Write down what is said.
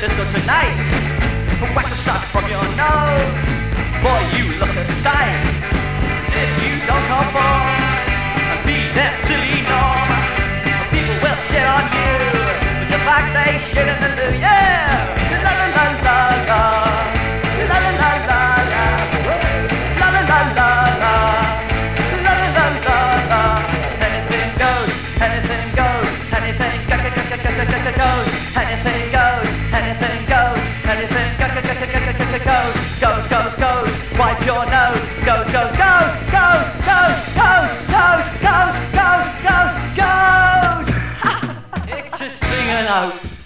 disco tonight. Wax a shot from your nose. Boy, you look a sight. If you don't conform and be their silly norm, people will shit on you. But the fact they shit in the loo, yeah. La la la la la. La la la la la. La la la la la. La la la la la. Anything goes, anything goes, anything goes, anything goes, anything goes, anything goes, goes, wipe your nose, goes, goes, goes, goes, goes, goes, goes, goes, goes, goes, goes. It's a stinging out.